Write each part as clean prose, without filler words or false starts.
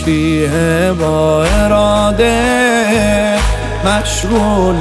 شیعه با اراده مشغول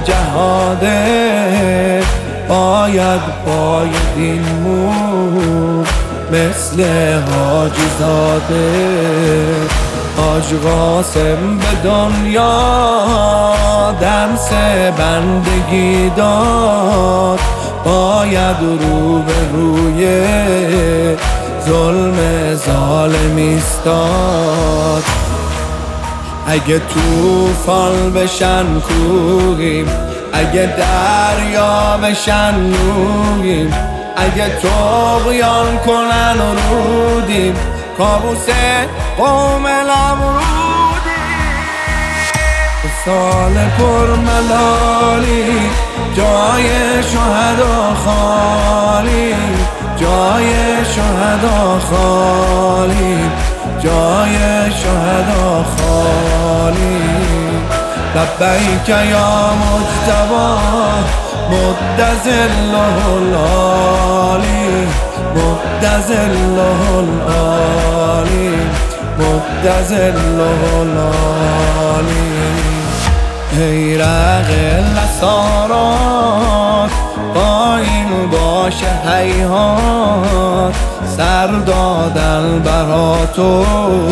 جهاده، باید پای دین مون مثل حاجی زاده. حاج قاسم به دنیا درس بندگی داد، باید رو به روی ظلم ظالم ایستاد. اگه طوفان بشن کوهیم، اگه دریا بشن نوحیم، اگه طغیان کنن رودیم، کابوس قوم نمرودیم. سال پرملالی جای شهدا خالی، جای شهدا خالی، جای شهدا خالی. لبیک یا مجتبی مد ظله العالی، مد ظله العالی، مد ظله العالی. ای رق اسارات قایل باشه هیهات، سر دادن برا تو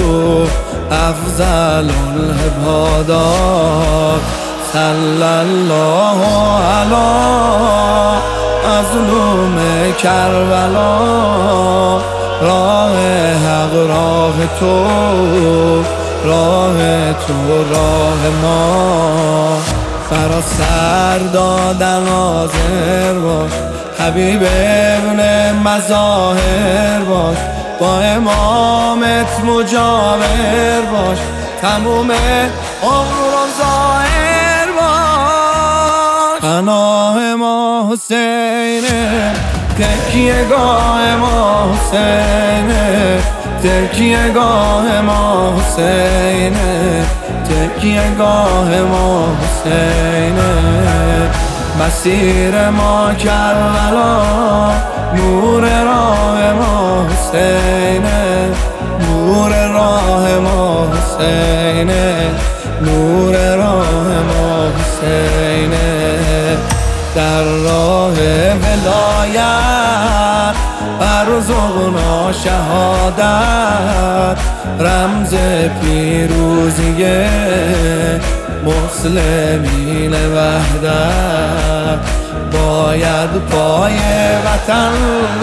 افضل العبادات. صلی الله علی مظلوم کربلا، راه حق راه تو، راه تو راه ما. برا سر دادن حاضر باش، حبیب ابن مظاهر باش، با امامت مجاور باش، تموم عمر و ظاهر باش. پناه ما حسینه، تکیه گاه ما حسینه، تکیه گاه ما حسینه، تکیه گاه ما حسینه. مسیر ما کربلا، نور راه ما حسینه، نور راه ما حسینه، نور راه ما حسینه. در راه ولایت ارزقنا شهادت، رمز پیروزی مسلمین وحدت. باید پای وطن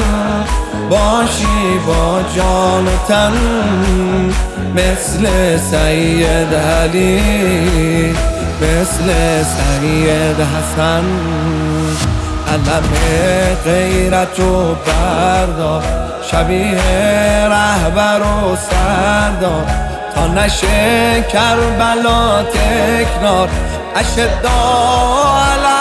باشی با جان و تن، مثل سید علی، مثل سید حسن. علم غیرت و بردار، شبیه رهبر و سردار، تا نشه کربلا تکرار، اشداء علی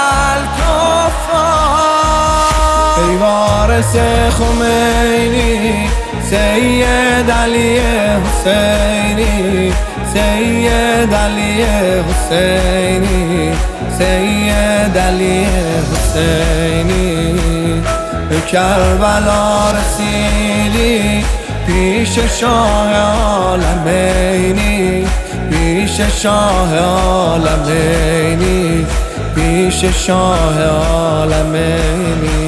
الکفار. ای وارث خمینی، سید علی حسینی، سید علی حسینی، سید علی حسینی. به کربلا رسیدی پیش شاه عالمینی، پیش شاه عالمینی، پیش شاه عالمینی.